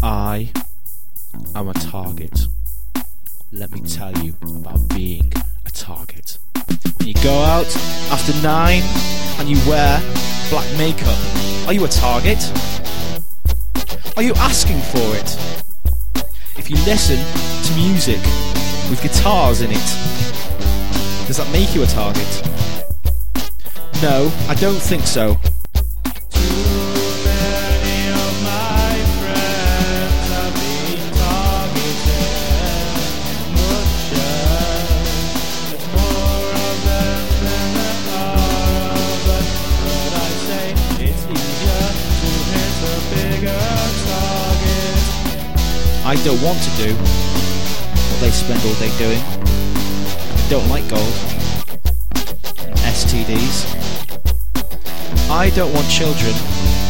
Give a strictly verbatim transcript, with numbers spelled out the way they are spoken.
I am a target. Let me tell you about being a target. When you go out after nine and you wear black makeup, are you a target? Are you asking for it? If you listen to music with guitars in it, does that make you a target? No, I don't think so. I don't want to do what they spend all day doing. I don't like gold. S T Ds. I don't want children